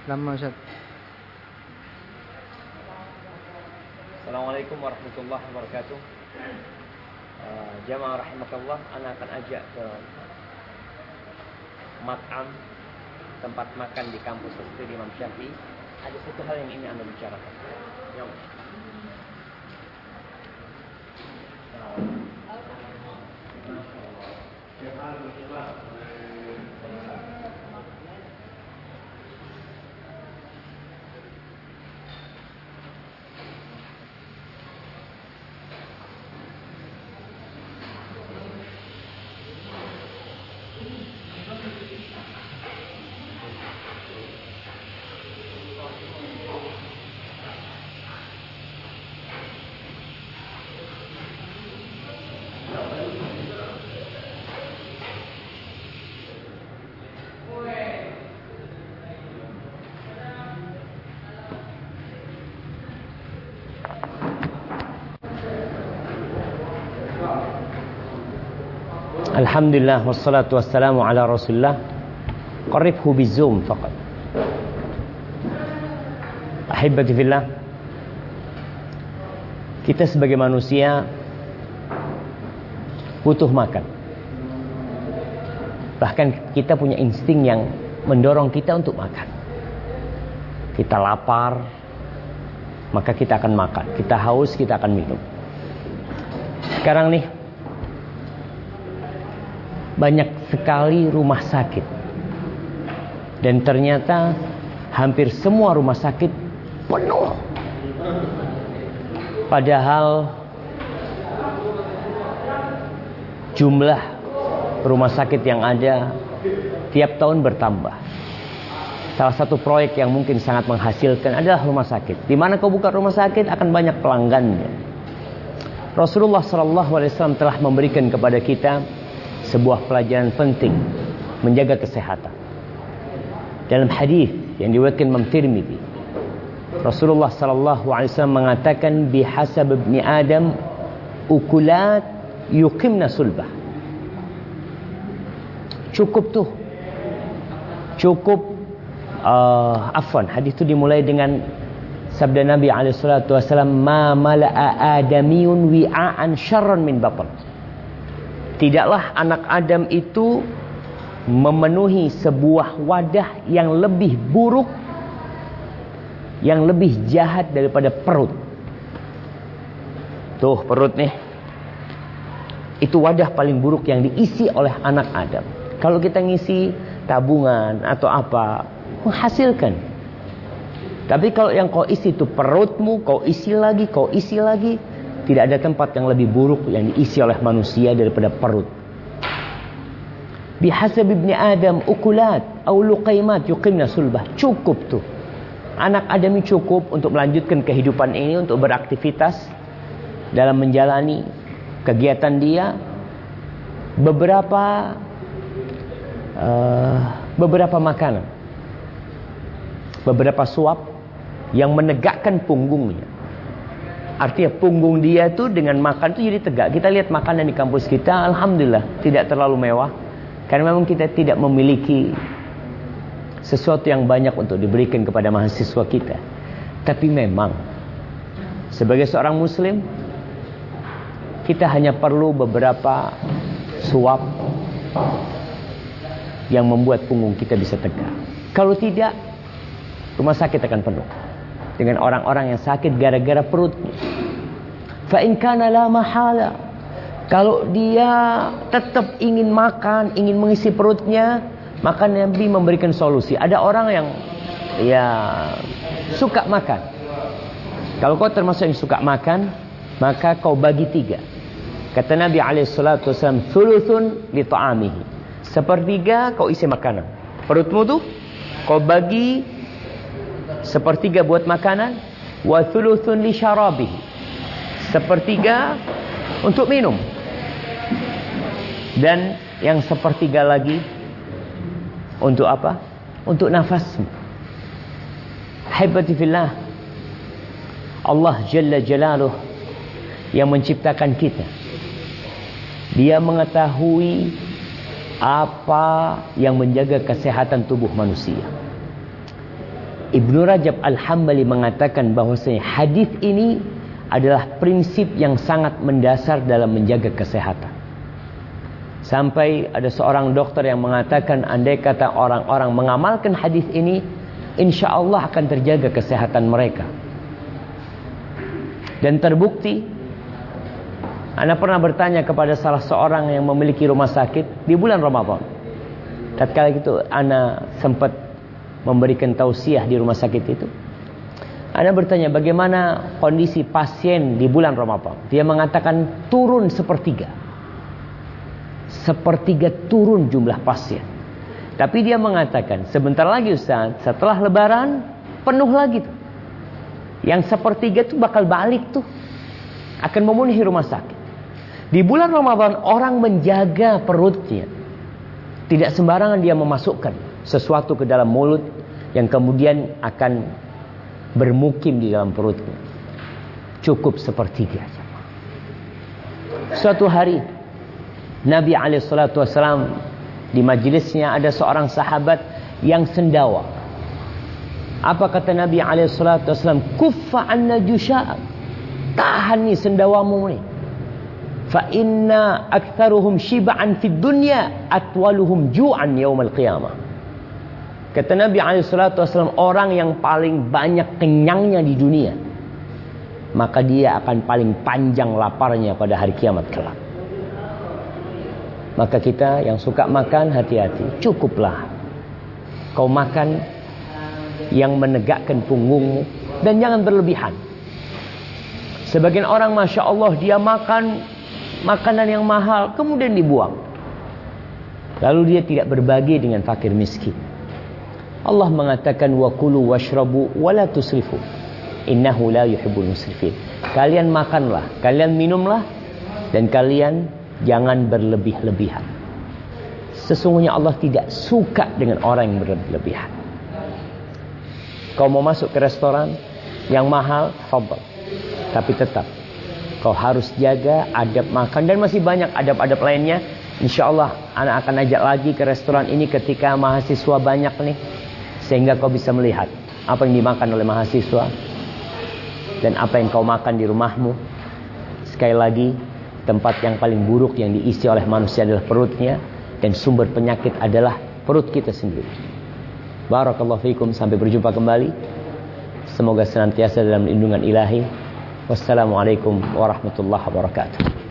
Lama Ustaz. Assalamualaikum warahmatullahi wabarakatuh. Jamaah rahimakallah, ana akan ajak ke mat'am, tempat makan di kampus seperti Imam Syafi'i. Ada satu hal yang ingin anda bicarakan. Alhamdulillah wassalatu wassalamu ala Rasulillah. Qarribhu bizum faqat. Ahibbati fillah. Kita sebagai manusia butuh makan. Bahkan kita punya insting yang mendorong kita untuk makan. Kita lapar, maka kita akan makan. Kita haus, kita akan minum. Sekarang nih, banyak sekali rumah sakit. Dan ternyata hampir semua rumah sakit penuh. Padahal jumlah rumah sakit yang ada tiap tahun bertambah. Salah satu proyek yang mungkin sangat menghasilkan adalah rumah sakit. Di mana kau buka rumah sakit akan banyak pelanggannya. Rasulullah SAW telah memberikan kepada kita sebuah pelajaran penting menjaga kesehatan. Dalam hadis yang diriwayatkan Imam Tirmidzi, Rasulullah SAW mengatakan bihasab ibni Adam ukulat yuqimna sulbah. Cukup tuh. Cukup hadis itu dimulai dengan sabda Nabi SAW, ma mala'a adamiyun wi'aan syarran min batn. Tidaklah anak Adam itu memenuhi sebuah wadah yang lebih buruk, yang lebih jahat daripada perut. Tuh perut nih. Itu wadah paling buruk yang diisi oleh anak Adam. Kalau kita ngisi tabungan atau apa, menghasilkan. Tapi kalau yang kau isi itu perutmu, kau isi lagi, tidak ada tempat yang lebih buruk yang diisi oleh manusia daripada perut. Bihasab ibni Adam ukulat au luqaimat yuqimna sulbah. Cukup tuh. Anak Adam ini cukup untuk melanjutkan kehidupan ini, untuk beraktivitas dalam menjalani kegiatan dia. Beberapa makanan, beberapa suap yang menegakkan punggungnya. Artinya punggung dia tuh dengan makan tuh jadi tegak. Kita lihat makanan di kampus kita, alhamdulillah tidak terlalu mewah. Karena memang kita tidak memiliki sesuatu yang banyak untuk diberikan kepada mahasiswa kita. Tapi memang sebagai seorang muslim, kita hanya perlu beberapa suap yang membuat punggung kita bisa tegak. Kalau tidak, rumah sakit akan penuh dengan orang-orang yang sakit gara-gara perutnya. Fa in kana la mahala, kalau dia tetap ingin makan, ingin mengisi perutnya, maka Nabi memberikan solusi. Ada orang yang suka makan. Kalau kau termasuk yang suka makan, maka kau bagi 3. Kata Nabi SAW, thuluthun li ta'amihi. Sepertiga kau isi makanan. Perutmu tuh kau bagi sepertiga buat makanan, wa thuluthun li syarabihi. Sepertiga untuk minum. Dan yang sepertiga lagi untuk apa? Untuk nafasmu. Haibati fillah, Allah Jalla Jalaluh yang menciptakan kita, Dia mengetahui apa yang menjaga kesehatan tubuh manusia. Ibnu Rajab Al-Hambali mengatakan bahwasanya hadis ini adalah prinsip yang sangat mendasar dalam menjaga kesehatan. Sampai ada seorang dokter yang mengatakan andai kata orang-orang mengamalkan hadis ini, insya Allah akan terjaga kesehatan mereka. Dan terbukti, Ana pernah bertanya kepada salah seorang yang memiliki rumah sakit di bulan Ramadan. Tatkala itu Ana sempat memberikan tausiah di rumah sakit itu. Ana bertanya bagaimana kondisi pasien di bulan Ramadan. Dia mengatakan turun sepertiga. Sepertiga turun jumlah pasien. Tapi dia mengatakan sebentar lagi Ustaz, setelah lebaran penuh lagi tuh. Yang sepertiga tuh bakal balik tuh. Akan memenuhi rumah sakit. Di bulan Ramadan orang menjaga perutnya. Tidak sembarangan dia memasukkan sesuatu ke dalam mulut yang kemudian akan bermukim di dalam perutnya. Cukup sepertiga. Suatu hari Nabi SAW di majelisnya ada seorang sahabat yang sendawa. Apa kata Nabi SAW? Kuffa anna jusha'. Tahan nih sendawamu nih. Fa inna aktsaruhum shib'an fid dunya atwaluhum ju'an yaumal qiyamah. Kata Nabi SAW, orang yang paling banyak kenyangnya di dunia, maka dia akan paling panjang laparnya pada hari kiamat kelak. Maka kita yang suka makan, hati-hati. Cukuplah kau makan yang menegakkan punggungmu, dan jangan berlebihan. Sebagian orang Masya Allah dia makan makanan yang mahal kemudian dibuang, lalu dia tidak berbagi dengan fakir miskin. Allah mengatakan wa kulu washrabu wa la tusrifu innahu la yuhibbul musrifin. Kalian makanlah, kalian minumlah, dan kalian jangan berlebih-lebihan. Sesungguhnya Allah tidak suka dengan orang yang berlebihan. Kau mau masuk ke restoran yang mahal, fadhal. Tapi tetap kau harus jaga adab makan, dan masih banyak adab-adab lainnya. Insya Allah anak akan ajak lagi ke restoran ini ketika mahasiswa banyak nih, sehingga kau bisa melihat apa yang dimakan oleh mahasiswa dan apa yang kau makan di rumahmu. Sekali lagi, tempat yang paling buruk yang diisi oleh manusia adalah perutnya, dan sumber penyakit adalah perut kita sendiri. Barakallahu fiikum, sampai berjumpa kembali. Semoga senantiasa dalam lindungan ilahi. Wassalamualaikum warahmatullahi wabarakatuh.